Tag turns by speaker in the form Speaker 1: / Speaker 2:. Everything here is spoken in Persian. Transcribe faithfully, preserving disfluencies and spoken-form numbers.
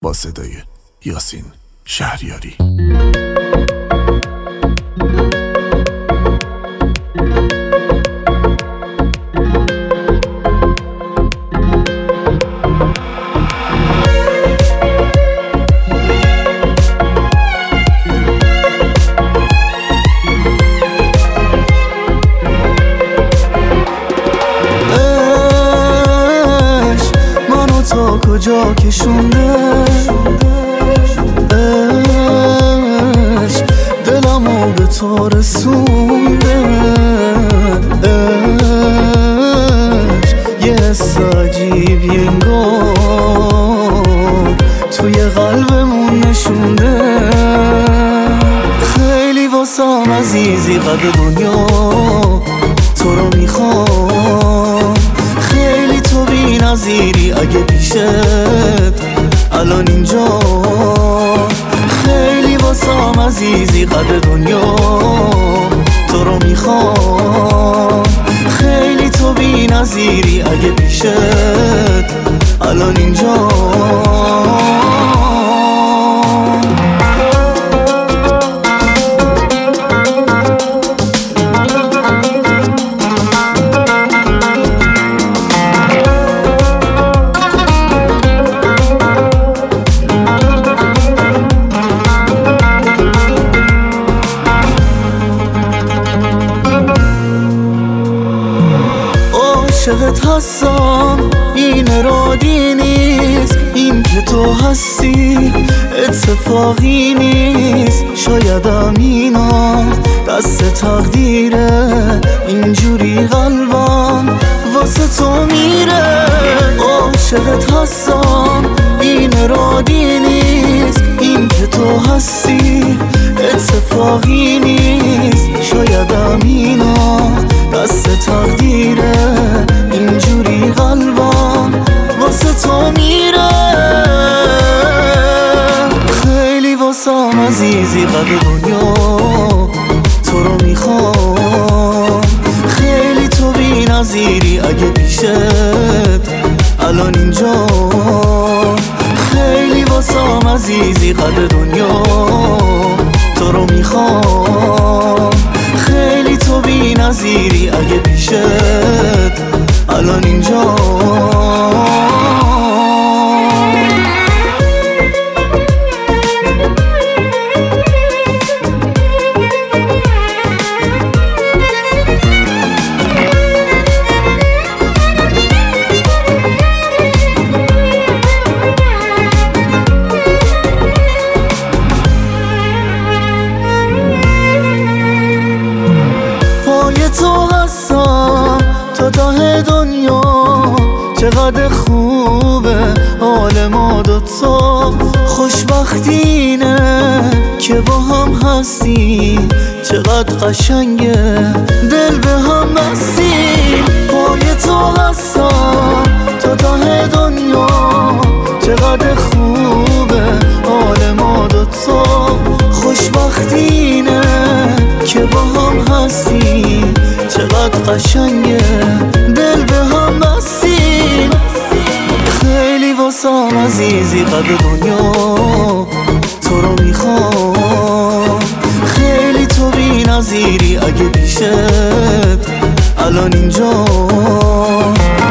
Speaker 1: با صدای یاسین شهریاری.
Speaker 2: تا کجا کشونده عشق دلمو به تو رسونده، عشق یه حس عجیب انگار توی قلبمون نشونده. خیلی واسم عزیزی قدر دنیا تو رو میخوام، خیلی تو بی نظیری اگه پیشت الان اینجا. خیلی واسم عزیزی قدر دنیا تو رو میخوام، خیلی تو بی نظیری اگه پیشت الان اینجا. عاشقت هستم این ارادی نیست، این که تو هستی اتفاقی نیست. شایدم اینا دست تقدیره، اینجوری قلبم واسه تو میره. عاشقت هستم این ارادی نیست، این که تو هستی اتفاقی نیست. شایدم اینا دست تقدیره، اینجوری قلبم واسه تو میره. خیلی واسم عزیزی قدر دنیا تو رو میخوام، خیلی تو بی نظیری اگه پیشت الان اینجا. خیلی واسم عزیزی قدر دنیا تو رو میخوام، خیلی تو بی نظیری اگه پیشت الان اینجا. تو هستم تا ته دنیا، چقدر خوبه حال ما دوتا. خوشبختینه که با هم هستیم، چقدر قشنگه دل به هم بستیم. پای تو هستم تا ته دنیا، چقدر خوبه حال ما دوتا. خوشبختینه که با هم هستیم، چقدر قشنگه دل به هم بستیم. خیلی واسم عزیزی قدر دنیا تو رو میخوام، خیلی تو بی نظیری اگه پیشت الان اینجا.